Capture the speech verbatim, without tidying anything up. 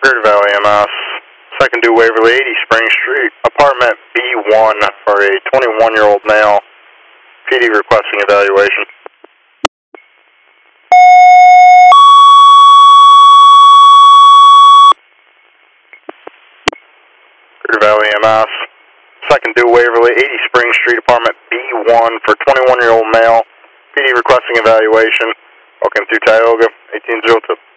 Spirit Valley M S, second due Waverly, eighty Spring Street, apartment B one for a twenty-one-year-old male. P D requesting evaluation. Spirit Valley M S, second due Waverly, eighty Spring Street, apartment B one for twenty-one-year-old male. P D requesting evaluation. Welcome to Tioga, eighteen zero two.